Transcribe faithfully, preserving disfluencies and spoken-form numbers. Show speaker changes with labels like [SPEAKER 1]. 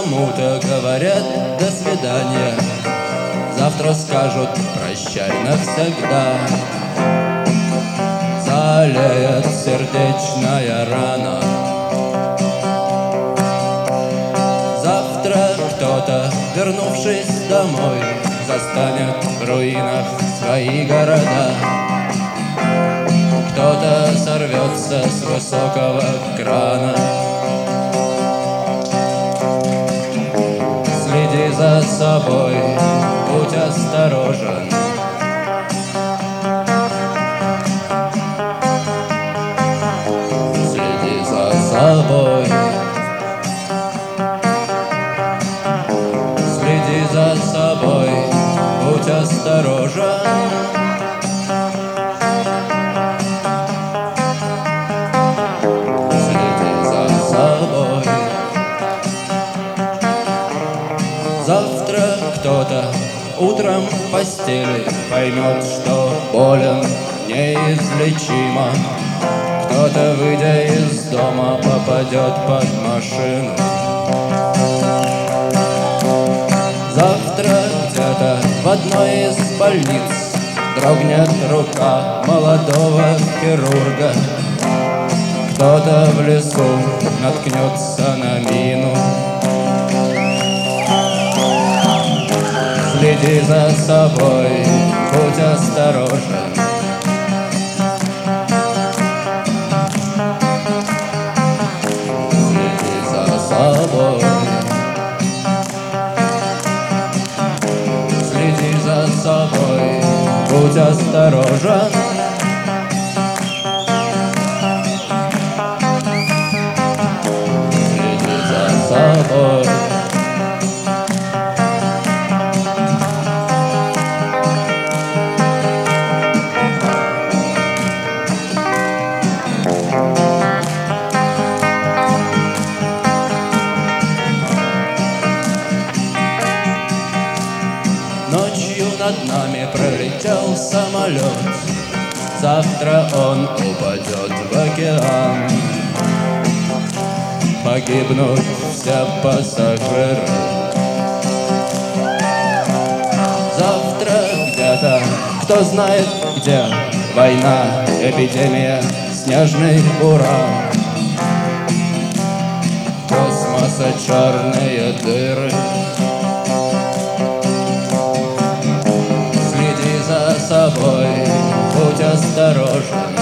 [SPEAKER 1] кому-то говорят «до свидания», завтра скажут «прощай навсегда». Залеет сердечная рана. Завтра кто-то, вернувшись домой, застанет в руинах свои города. Кто-то сорвется с высокого крана. Следи за собой, будь осторожен. Следи за собой. Следи за собой, будь осторожен. Завтра кто-то утром в постели поймет, что болен неизлечимо. Кто-то, выйдя из дома, попадет под машину. Завтра где-то в одной из больниц дрогнет рука молодого хирурга. Кто-то в лесу наткнется на мину. Следи за собой, будь осторожен. Следи за собой. Следи за собой, будь осторожен. Следи за собой. Ночью над нами пролетел самолет. Завтра он упадет в океан. Погибнут все пассажиры. Завтра где-то, кто знает где, война, эпидемия, снежный буран. Космоса черные дыры. Следи за собой, будь осторожен.